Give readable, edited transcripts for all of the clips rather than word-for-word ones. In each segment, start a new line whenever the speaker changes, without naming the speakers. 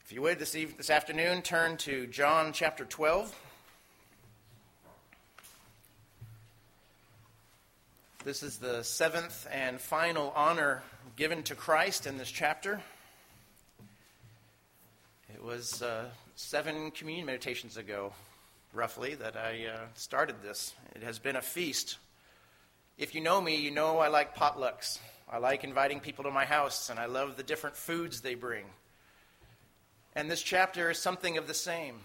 If you would, this afternoon, turn to John chapter 12. This is the seventh and final honor given to Christ in this chapter. It was 7 communion meditations ago, roughly, that I started this. It has been a feast. If you know me, you know I like potlucks. I like inviting people to my house, and I love the different foods they bring. And this chapter is something of the same.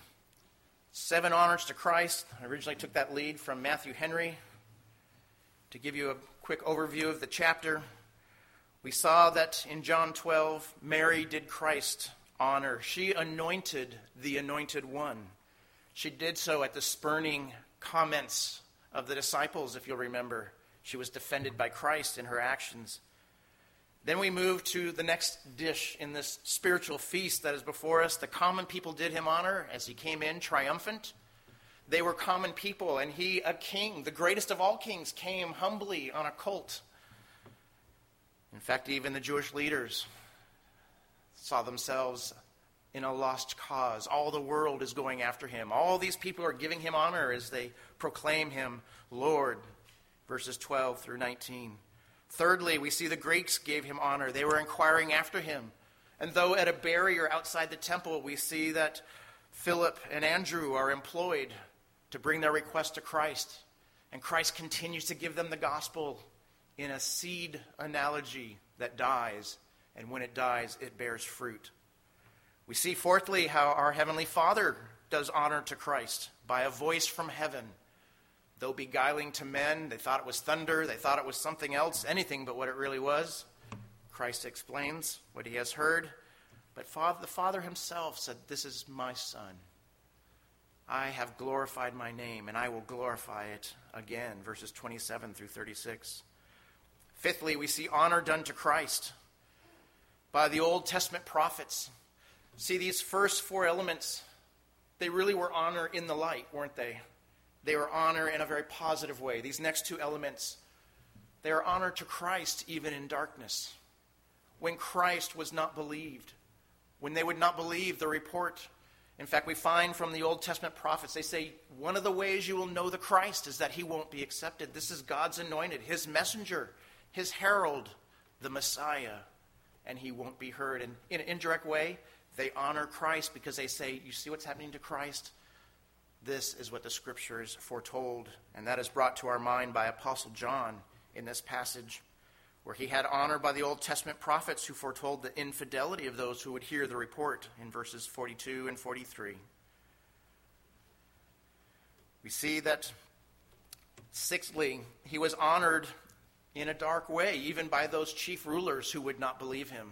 7 honors to Christ. I originally took that lead from Matthew Henry. To give you a quick overview of the chapter, we saw that in John 12, Mary did Christ honor. She anointed the Anointed One. She did so at the spurning comments of the disciples, if you'll remember. She was defended by Christ in her actions. Then we move to the next dish in this spiritual feast that is before us. The common people did him honor as he came in triumphant. They were common people, and he, a king, the greatest of all kings, came humbly on a colt. In fact, even the Jewish leaders saw themselves in a lost cause. All the world is going after him. All these people are giving him honor as they proclaim him Lord. Verses 12 through 19. Thirdly, we see the Greeks gave him honor. They were inquiring after him. And though at a barrier outside the temple, we see that Philip and Andrew are employed to bring their request to Christ. And Christ continues to give them the gospel in a seed analogy that dies. And when it dies, it bears fruit. We see, fourthly, how our Heavenly Father does honor to Christ by a voice from heaven. Though beguiling to men, they thought it was thunder, they thought it was something else, anything but what it really was. Christ explains what he has heard. But the Father himself said, "This is my Son. I have glorified my name, and I will glorify it again." Verses 27 through 36. Fifthly, we see honor done to Christ by the Old Testament prophets. See, these first 4 elements, they really were honor in the light, weren't they? They were honor in a very positive way. These next 2 elements, they are honor to Christ even in darkness. When Christ was not believed, when they would not believe the report. In fact, we find from the Old Testament prophets, they say, one of the ways you will know the Christ is that he won't be accepted. This is God's anointed, his messenger, his herald, the Messiah, and he won't be heard. And in an indirect way, they honor Christ because they say, you see what's happening to Christ? This is what the Scriptures foretold, and that is brought to our mind by Apostle John in this passage, where he had honor by the Old Testament prophets who foretold the infidelity of those who would hear the report in verses 42 and 43. We see that, sixthly, he was honored in a dark way, even by those chief rulers who would not believe him.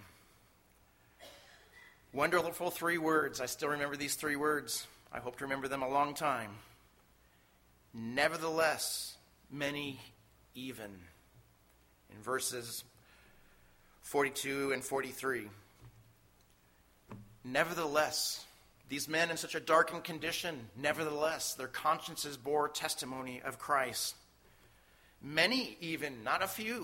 Wonderful 3 words. I still remember these 3 words. I hope to remember them a long time. Nevertheless, many even. In verses 42 and 43. Nevertheless, these men in such a darkened condition, nevertheless, their consciences bore testimony of Christ. Many even, not a few.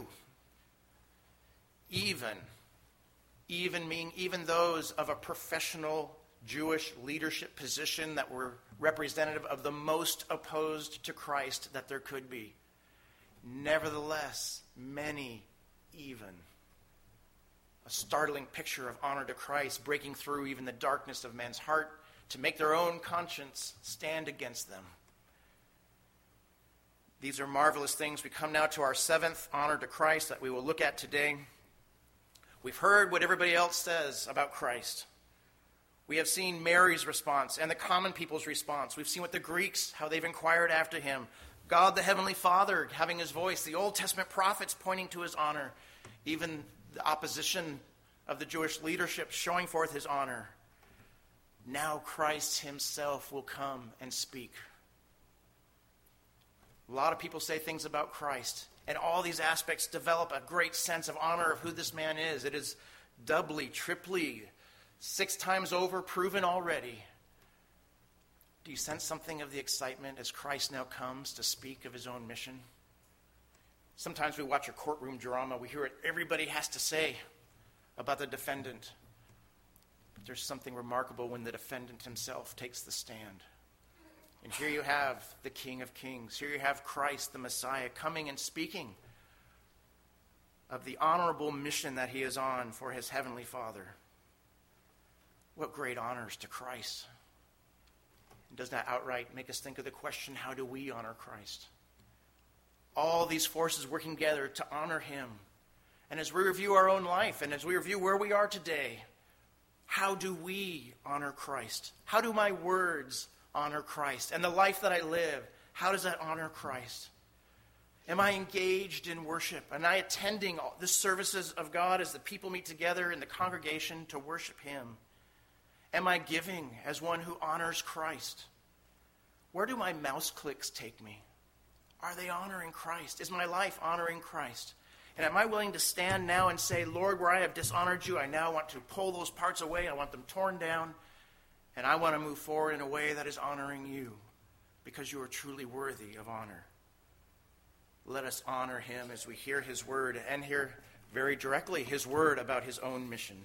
Even meaning even those of a professional Jewish leadership position that were representative of the most opposed to Christ that there could be. Nevertheless, many even. A startling picture of honor to Christ breaking through even the darkness of man's heart to make their own conscience stand against them. These are marvelous things. We come now to our 7th honor to Christ that we will look at today. We've heard what everybody else says about Christ. We have seen Mary's response and the common people's response. We've seen what the Greeks, how they've inquired after him. God the Heavenly Father having his voice. The Old Testament prophets pointing to his honor. Even the opposition of the Jewish leadership showing forth his honor. Now Christ himself will come and speak. A lot of people say things about Christ. And all these aspects develop a great sense of honor of who this man is. It is doubly, triply, 6 times over proven already. Do you sense something of the excitement as Christ now comes to speak of his own mission? Sometimes we watch a courtroom drama. We hear what everybody has to say about the defendant. there's something remarkable when the defendant himself takes the stand. And here you have the King of Kings. Here you have Christ, the Messiah, coming and speaking of the honorable mission that he is on for his heavenly Father. What great honors to Christ. And does that outright make us think of the question, how do we honor Christ? All these forces working together to honor him. And as we review our own life, and as we review where we are today, how do we honor Christ? How do my words honor Christ? And the life that I live, how does that honor Christ? Am I engaged in worship? Am I attending the services of God as the people meet together in the congregation to worship him? Am I giving as one who honors Christ? Where do my mouse clicks take me? Are they honoring Christ? Is my life honoring Christ? And am I willing to stand now and say, Lord, where I have dishonored you, I now want to pull those parts away. I want them torn down. And I want to move forward in a way that is honoring you, because you are truly worthy of honor. Let us honor him as we hear his word, and hear very directly his word about his own mission.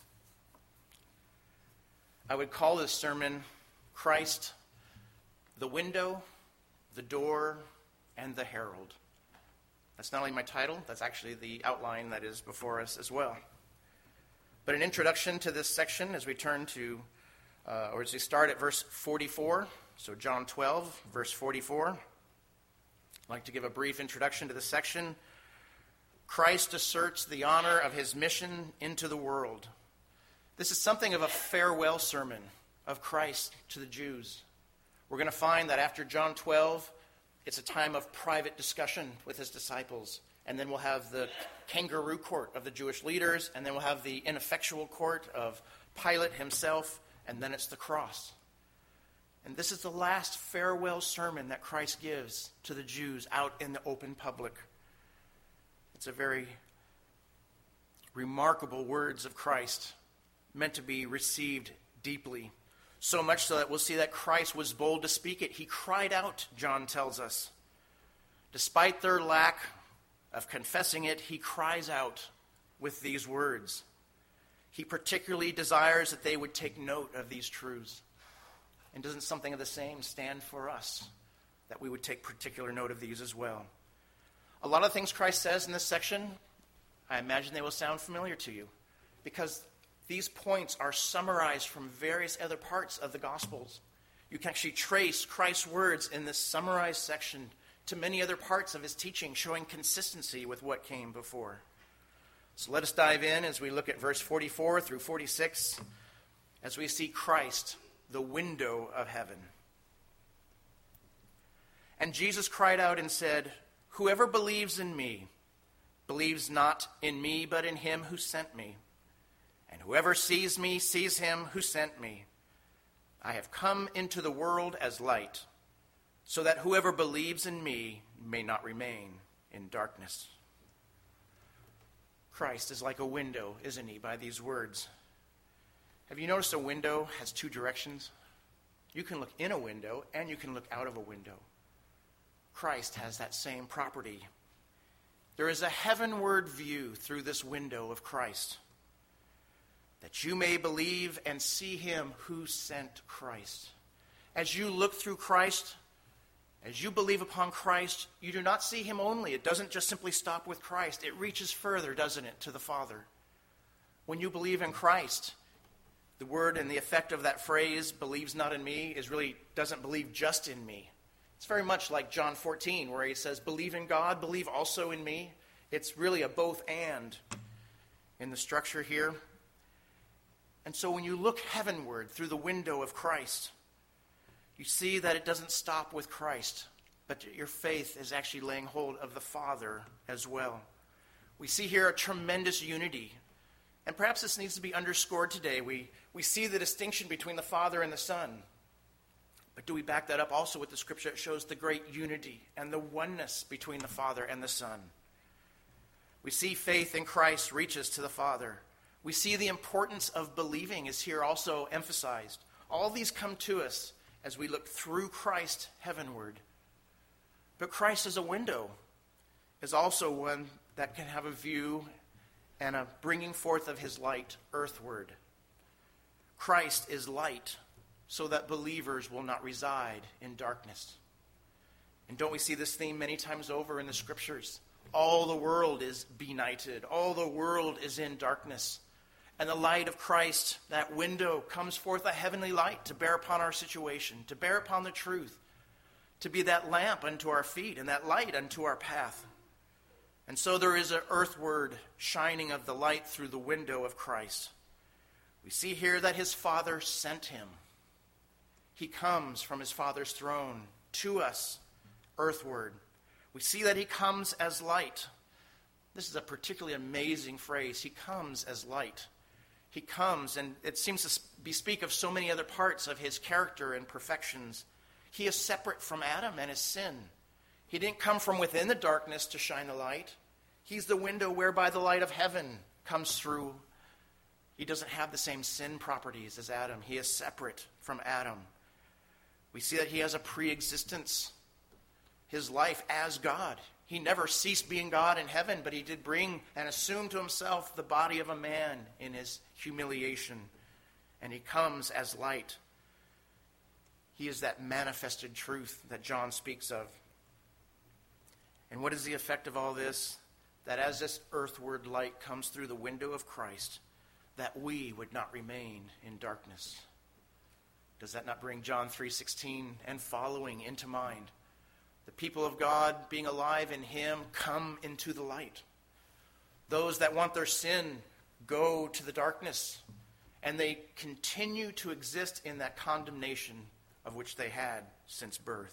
I would call this sermon, Christ, the window, the door, and the herald. That's not only my title, that's actually the outline that is before us as well. But an introduction to this section as we turn to, or as we start at verse 44, so John 12, verse 44. I'd like to give a brief introduction to this section. Christ asserts the honor of his mission into the world. This is something of a farewell sermon of Christ to the Jews. We're going to find that after John 12, it's a time of private discussion with his disciples. And then we'll have the kangaroo court of the Jewish leaders, and then we'll have the ineffectual court of Pilate himself, and then it's the cross. And this is the last farewell sermon that Christ gives to the Jews out in the open public. It's a very remarkable words of Christ, meant to be received deeply. So much so that we'll see that Christ was bold to speak it. He cried out, John tells us. Despite their lack of confessing it, he cries out with these words. He particularly desires that they would take note of these truths. And doesn't something of the same stand for us, that we would take particular note of these as well? A lot of things Christ says in this section, I imagine they will sound familiar to you, because these points are summarized from various other parts of the Gospels. You can actually trace Christ's words in this summarized section to many other parts of his teaching, showing consistency with what came before. So let us dive in as we look at verse 44 through 46, as we see Christ, the window of heaven. And Jesus cried out and said, "Whoever believes in me, believes not in me, but in him who sent me. And whoever sees me, sees him who sent me. I have come into the world as light, so that whoever believes in me may not remain in darkness." Christ is like a window, isn't he, by these words? Have you noticed a window has two directions? You can look in a window and you can look out of a window. Christ has that same property. There is a heavenward view through this window of Christ, that you may believe and see him who sent Christ. As you look through Christ, as you believe upon Christ, you do not see him only. It doesn't just simply stop with Christ. It reaches further, doesn't it, to the Father. When you believe in Christ, the word and the effect of that phrase, believes not in me, is really doesn't believe just in me. It's very much like John 14, where he says, believe in God, believe also in me. It's really a both and in the structure here. And so when you look heavenward through the window of Christ, you see that it doesn't stop with Christ, but your faith is actually laying hold of the Father as well. We see here a tremendous unity. And perhaps this needs to be underscored today. We see the distinction between the Father and the Son. But do we back that up also with the Scripture that shows the great unity and the oneness between the Father and the Son? We see faith in Christ reaches to the Father. We see the importance of believing is here also emphasized. All these come to us as we look through Christ heavenward. But Christ as a window is also one that can have a view and a bringing forth of his light earthward. Christ is light, so that believers will not reside in darkness. And don't we see this theme many times over in the Scriptures? All the world is benighted. All the world is in darkness. And the light of Christ, that window, comes forth a heavenly light to bear upon our situation, to bear upon the truth, to be that lamp unto our feet and that light unto our path. And so there is an earthward shining of the light through the window of Christ. We see here that his Father sent him. He comes from his Father's throne to us earthward. We see that he comes as light. This is a particularly amazing phrase. He comes as light. He comes, and it seems to speak of so many other parts of his character and perfections. He is separate from Adam and his sin. He didn't come from within the darkness to shine the light. He's the window whereby the light of heaven comes through. He doesn't have the same sin properties as Adam. He is separate from Adam. We see that he has a pre-existence. His life as God. He never ceased being God in heaven, but he did bring and assume to himself the body of a man in his humiliation. And he comes as light. He is that manifested truth that John speaks of. And what is the effect of all this? That as this earthward light comes through the window of Christ, that we would not remain in darkness. Does that not bring John 3:16 and following into mind? The people of God, being alive in him, come into the light. Those that want their sin go to the darkness, and they continue to exist in that condemnation of which they had since birth.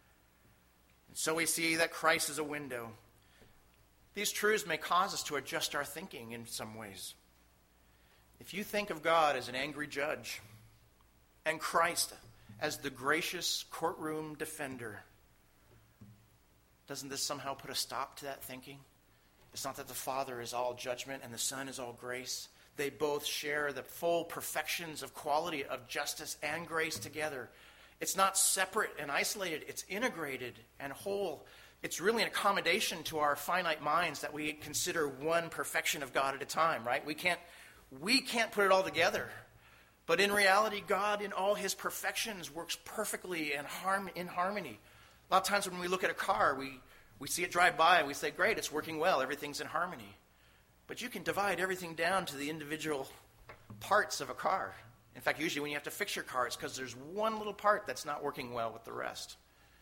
And so we see that Christ is a window. These truths may cause us to adjust our thinking in some ways. If you think of God as an angry judge and Christ as the gracious courtroom defender, doesn't this somehow put a stop to that thinking? It's not that the Father is all judgment and the Son is all grace. They both share the full perfections of quality of justice and grace together. It's not separate and isolated. It's integrated and whole. It's really an accommodation to our finite minds that we consider one perfection of God at a time, right? We can't put it all together. But in reality, God, in all his perfections, works perfectly and in harmony. A lot of times when we look at a car, we see it drive by and we say, great, it's working well, everything's in harmony. But you can divide everything down to the individual parts of a car. In fact, usually when you have to fix your car, it's because there's one little part that's not working well with the rest.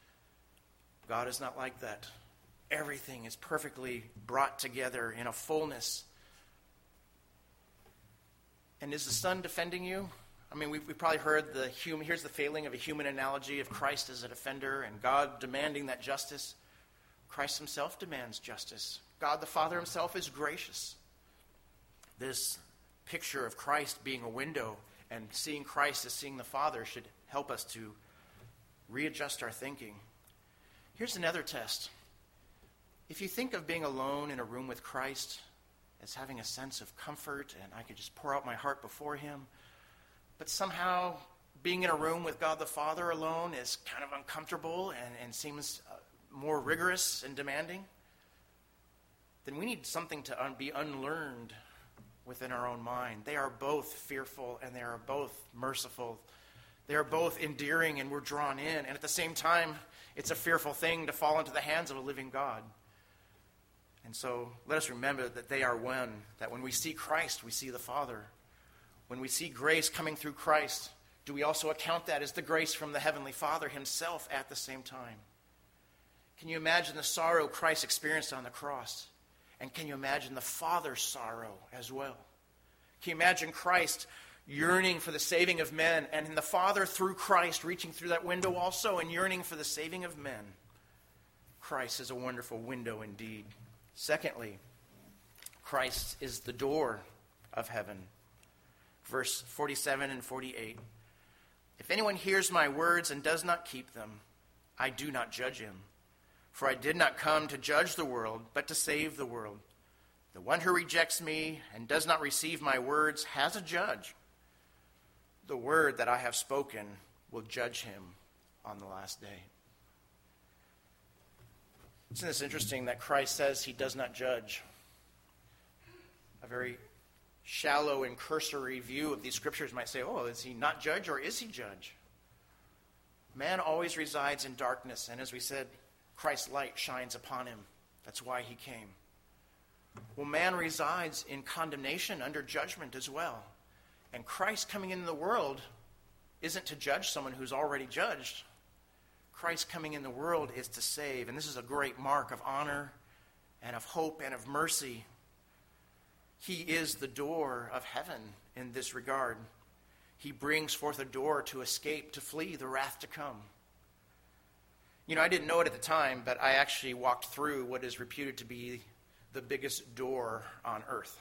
God is not like that. Everything is perfectly brought together in a fullness. And is the Son defending you? I mean, we've probably heard here's the failing of a human analogy of Christ as a defender and God demanding that justice. Christ himself demands justice. God the Father himself is gracious. This picture of Christ being a window and seeing Christ as seeing the Father should help us to readjust our thinking. Here's another test. If you think of being alone in a room with Christ as having a sense of comfort and I could just pour out my heart before him, but somehow being in a room with God the Father alone is kind of uncomfortable and seems more rigorous and demanding, then we need something to be unlearned within our own mind. They are both fearful and they are both merciful. They are both endearing and we're drawn in. And at the same time, it's a fearful thing to fall into the hands of a living God. And so let us remember that they are one, that when we see Christ, we see the Father. When we see grace coming through Christ, do we also account that as the grace from the Heavenly Father himself at the same time? Can you imagine the sorrow Christ experienced on the cross? And can you imagine the Father's sorrow as well? Can you imagine Christ yearning for the saving of men and the Father through Christ reaching through that window also and yearning for the saving of men? Christ is a wonderful window indeed. Secondly, Christ is the door of heaven. Verse 47 and 48. If anyone hears my words and does not keep them, I do not judge him. For I did not come to judge the world, but to save the world. The one who rejects me and does not receive my words has a judge. The word that I have spoken will judge him on the last day. Isn't this interesting that Christ says he does not judge? A very shallow and cursory view of these scriptures might say, oh, is he not judge or is he judge? Man always resides in darkness, and as we said, Christ's light shines upon him. That's why he came. Well, man resides in condemnation, under judgment as well. And Christ coming into the world isn't to judge someone who's already judged. Christ coming in the world is to save, and this is a great mark of honor and of hope and of mercy. He is the door of heaven in this regard. He brings forth a door to escape, to flee the wrath to come. You know, I didn't know it at the time, but I actually walked through what is reputed to be the biggest door on earth.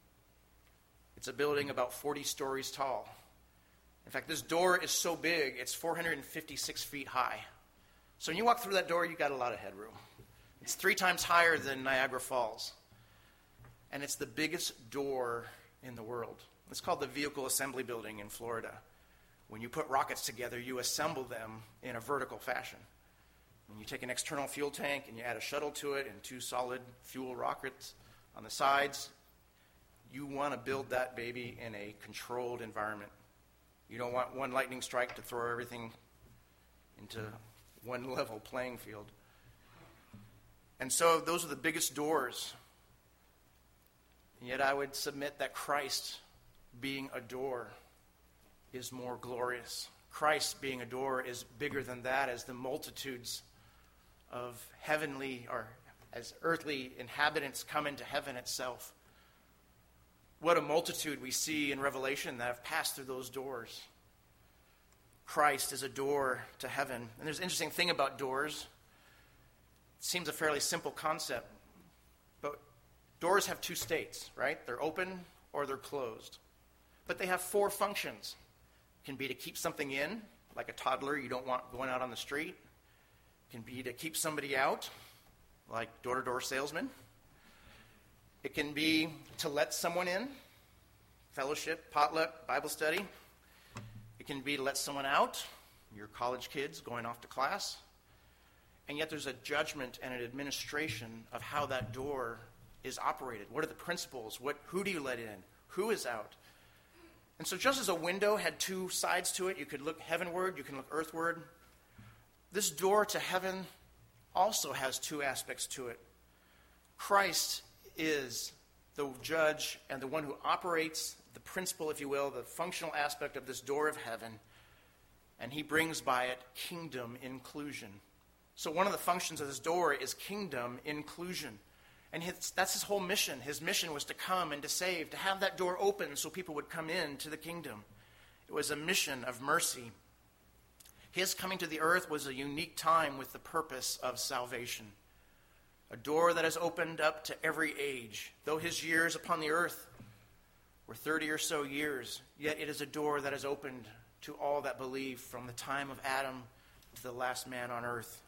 It's a building about 40 stories tall. In fact, this door is so big, it's 456 feet high. So when you walk through that door, you got a lot of headroom. It's 3 times higher than Niagara Falls. And it's the biggest door in the world. It's called the Vehicle Assembly Building in Florida. When you put rockets together, you assemble them in a vertical fashion. When you take an external fuel tank and you add a shuttle to it and 2 solid fuel rockets on the sides, you want to build that baby in a controlled environment. You don't want one lightning strike to throw everything into one level playing field. And so those are the biggest doors. And yet I would submit that Christ being a door is more glorious. Christ being a door is bigger than that, as the multitudes of heavenly or as earthly inhabitants come into heaven itself. What a multitude we see in Revelation that have passed through those doors. Christ is a door to heaven. And there's an interesting thing about doors. It seems a fairly simple concept. But doors have 2 states, right? They're open or they're closed. But they have 4 functions. It can be to keep something in, like a toddler you don't want going out on the street. It can be to keep somebody out, like door-to-door salesman. It can be to let someone in, fellowship, potluck, Bible study. It can be to let someone out, your college kids going off to class. And yet there's a judgment and an administration of how that door is operated. What are the principles? Who do you let in? Who is out? And so just as a window had 2 sides to it, you could look heavenward, you can look earthward. This door to heaven also has 2 aspects to it. Christ is the judge and the one who operates the principle, if you will, the functional aspect of this door of heaven, and he brings by it kingdom inclusion. So one of the functions of this door is kingdom inclusion. And that's his whole mission. His mission was to come and to save, to have that door open so people would come into the kingdom. It was a mission of mercy. His coming to the earth was a unique time with the purpose of salvation. A door that has opened up to every age. Though his years upon the earth were 30 or so years, yet it is a door that has opened to all that believe from the time of Adam to the last man on earth.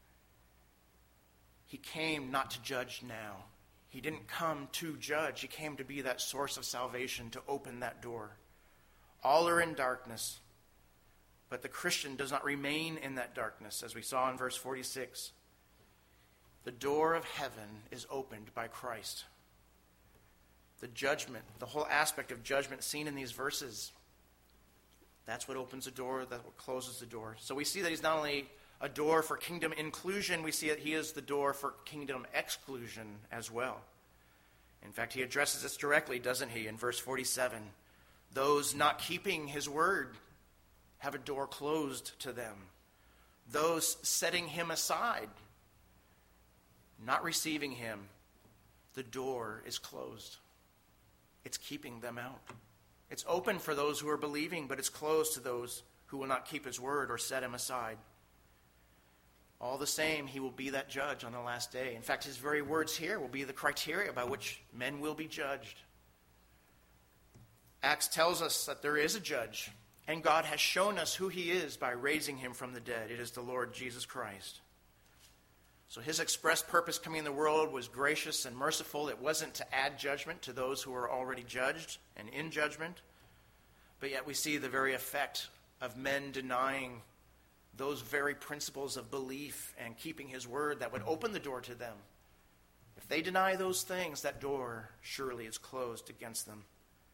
He came not to judge now. He didn't come to judge. He came to be that source of salvation, to open that door. All are in darkness, but the Christian does not remain in that darkness, as we saw in verse 46. The door of heaven is opened by Christ. The judgment, the whole aspect of judgment seen in these verses, that's what opens the door, that's what closes the door. So we see that he's not only a door for kingdom inclusion, we see that he is the door for kingdom exclusion as well. In fact, he addresses this directly, doesn't he, in verse 47. Those not keeping his word have a door closed to them. Those setting him aside, not receiving him, the door is closed. It's keeping them out. It's open for those who are believing, but it's closed to those who will not keep his word or set him aside. All the same, he will be that judge on the last day. In fact, his very words here will be the criteria by which men will be judged. Acts tells us that there is a judge, and God has shown us who he is by raising him from the dead. It is the Lord Jesus Christ. So his express purpose coming in the world was gracious and merciful. It wasn't to add judgment to those who are already judged and in judgment. But yet we see the very effect of men denying those very principles of belief and keeping his word that would open the door to them. If they deny those things, that door surely is closed against them.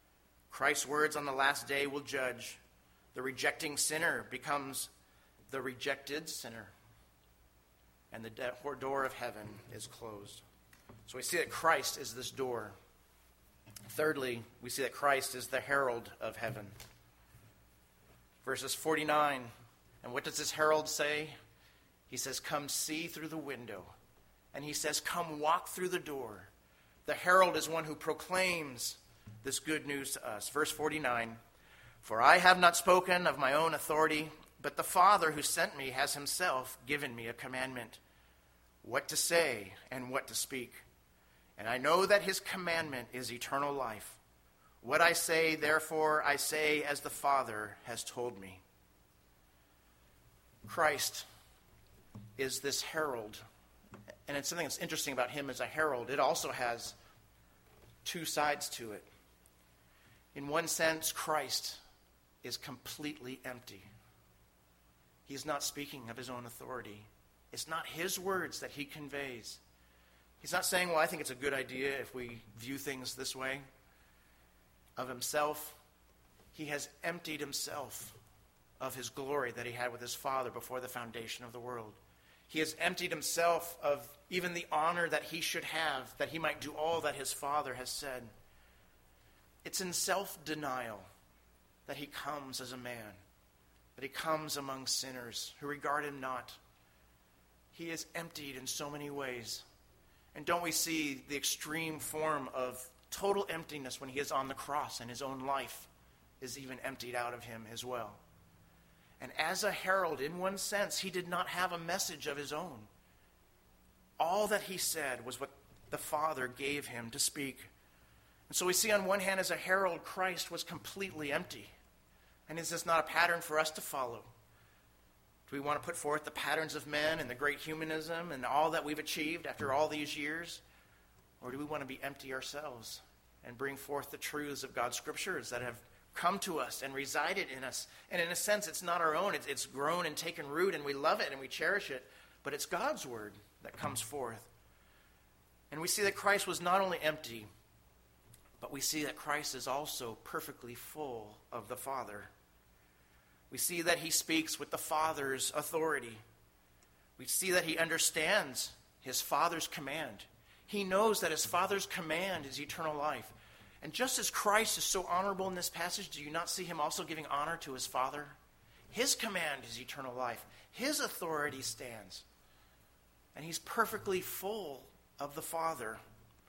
Christ's words on the last day will judge. The rejecting sinner becomes the rejected sinner. And the door of heaven is closed. So we see that Christ is this door. Thirdly, we see that Christ is the herald of heaven. Verses 49, and what does this herald say? He says, come see through the window. And he says, come walk through the door. The herald is one who proclaims this good news to us. Verse 49, for I have not spoken of my own authority, but the Father who sent me has himself given me a commandment, what to say and what to speak. And I know that his commandment is eternal life. What I say, therefore, I say as the Father has told me. Christ is this herald. And it's something that's interesting about him as a herald. It also has two sides to it. In one sense, Christ is completely empty. He's not speaking of his own authority. It's not his words that he conveys. He's not saying, well, I think it's a good idea if we view things this way. Of himself, he has emptied himself of his glory that he had with his Father before the foundation of the world. He has emptied himself of even the honor that he should have, that he might do all that his Father has said. It's in self-denial that he comes as a man, that he comes among sinners who regard him not. He is emptied in so many ways. And don't we see the extreme form of total emptiness when he is on the cross and his own life is even emptied out of him as well. And as a herald, in one sense, he did not have a message of his own. All that he said was what the Father gave him to speak. And so we see on one hand, as a herald, Christ was completely empty. And is this not a pattern for us to follow? Do we want to put forth the patterns of men and the great humanism and all that we've achieved after all these years? Or do we want to be empty ourselves and bring forth the truths of God's scriptures that have come to us and resided in us? And in a sense, it's not our own. It's grown and taken root, and we love it and we cherish it. But it's God's word that comes forth. And we see that Christ was not only empty, but we see that Christ is also perfectly full of the Father. We see that he speaks with the Father's authority. We see that he understands his Father's command. He knows that his Father's command is eternal life. And just as Christ is so honorable in this passage, do you not see him also giving honor to his Father? His command is eternal life. His authority stands. And he's perfectly full of the Father.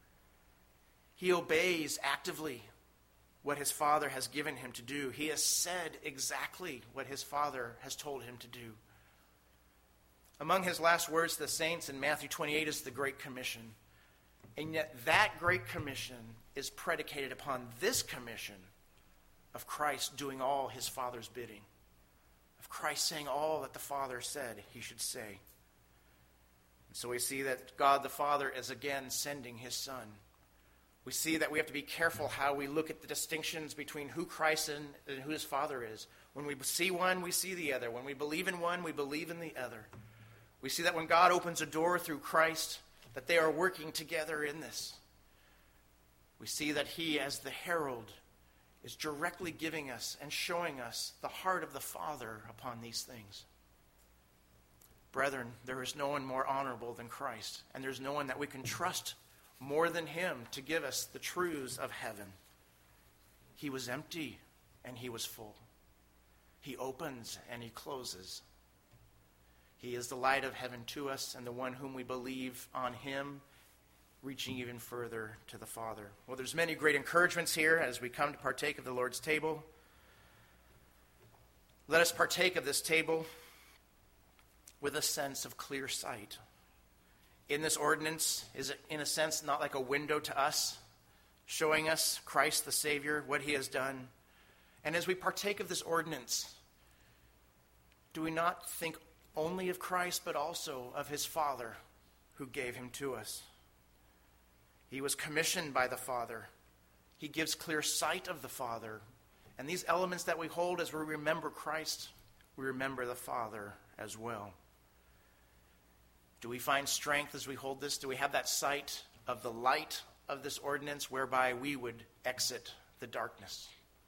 He obeys actively what his Father has given him to do. He has said exactly what his Father has told him to do. Among his last words to the saints in Matthew 28 is the Great Commission. And yet that Great Commission is predicated upon this commission of Christ doing all his Father's bidding, of Christ saying all that the Father said he should say. And so we see that God the Father is again sending his Son. We see that we have to be careful how we look at the distinctions between who Christ and who his Father is. When we see one, we see the other. When we believe in one, we believe in the other. We see that when God opens a door through Christ, that they are working together in this. We see that he, as the herald, is directly giving us and showing us the heart of the Father upon these things. Brethren, there is no one more honorable than Christ, and there's no one that we can trust more than him to give us the truths of heaven. He was empty and he was full. He opens and he closes. He is the light of heaven to us, and the one whom we believe on him, reaching even further to the Father. Well, there's many great encouragements here as we come to partake of the Lord's table. Let us partake of this table with a sense of clear sight. In this ordinance is, in a sense, not like a window to us, showing us Christ the Savior, what he has done. And as we partake of this ordinance, do we not think only of Christ, but also of his Father who gave him to us? He was commissioned by the Father. He gives clear sight of the Father. And these elements that we hold as we remember Christ, we remember the Father as well. Do we find strength as we hold this? Do we have that sight of the light of this ordinance whereby we would exit the darkness?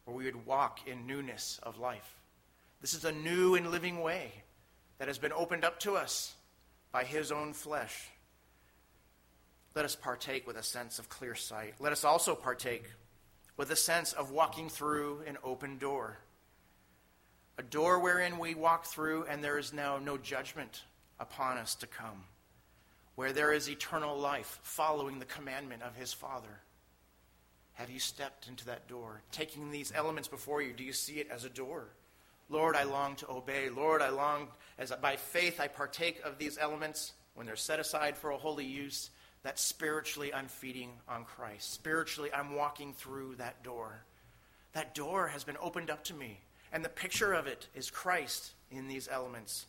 where we would walk in newness of life. This is a new and living way that has been opened up to us by his own flesh. Let us partake with a sense of clear sight. Let us also partake with a sense of walking through an open door. A door wherein we walk through and there is now no judgment upon us to come. Where there is eternal life following the commandment of his Father. Have you stepped into that door? Taking these elements before you, do you see it as a door? Lord, I long to obey. Lord, I long, as by faith I partake of these elements when they're set aside for a holy use, that spiritually I'm feeding on Christ. Spiritually I'm walking through that door. That door has been opened up to me, and the picture of it is Christ in these elements.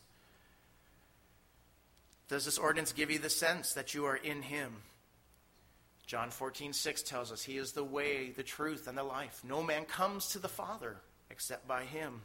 Does this ordinance give you the sense that you are in him? John 14:6 tells us he is the way, the truth, and the life. No man comes to the Father except by him.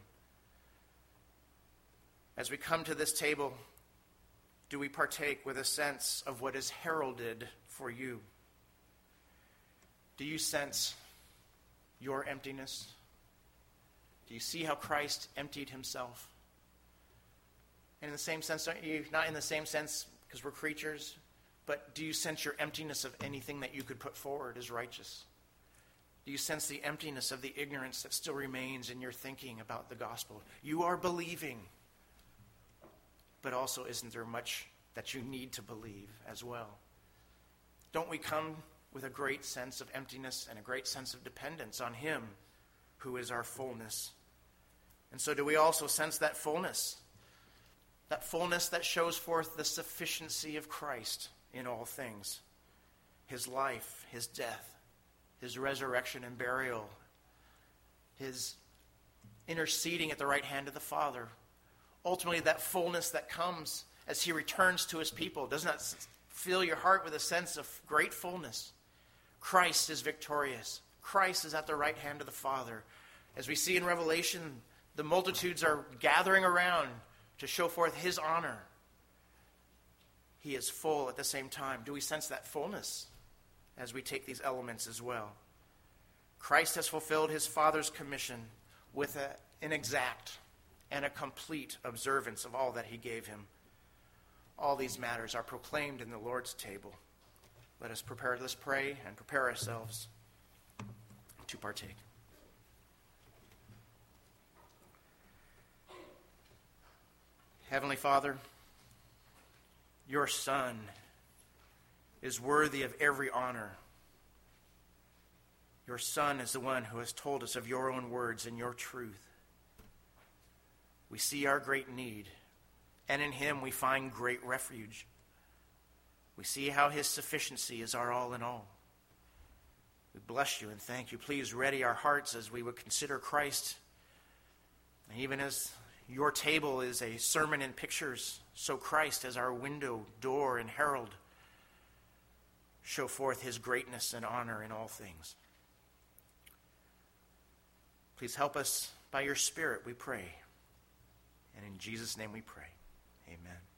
As we come to this table, do we partake with a sense of what is heralded for you? Do you sense your emptiness? Do you see how Christ emptied himself? And in the same sense, not in the same sense because we're creatures, but do you sense your emptiness of anything that you could put forward as righteous? Do you sense the emptiness of the ignorance that still remains in your thinking about the gospel? You are believing, but also isn't there much that you need to believe as well? Don't we come with a great sense of emptiness and a great sense of dependence on him who is our fullness? And so do we also sense that fullness? That fullness that shows forth the sufficiency of Christ in all things. His life, his death, his resurrection and burial, his interceding at the right hand of the Father. Ultimately, that fullness that comes as he returns to his people. Does not fill your heart with a sense of great fullness? Christ is victorious. Christ is at the right hand of the Father. As we see in Revelation, the multitudes are gathering around to show forth his honor. He is full at the same time. Do we sense that fullness as we take these elements as well? Christ has fulfilled his Father's commission with an exact and a complete observance of all that he gave him. All these matters are proclaimed in the Lord's table. Let us pray and prepare ourselves to partake. Heavenly Father, your Son is worthy of every honor. Your Son is the one who has told us of your own words and your truth. We see our great need, and in him we find great refuge. We see how his sufficiency is our all in all. We bless you and thank you. Please ready our hearts as we would consider Christ. And even as your table is a sermon in pictures, so Christ as our window, door, and herald show forth his greatness and honor in all things. Please help us by your Spirit, we pray. And in Jesus' name we pray. Amen.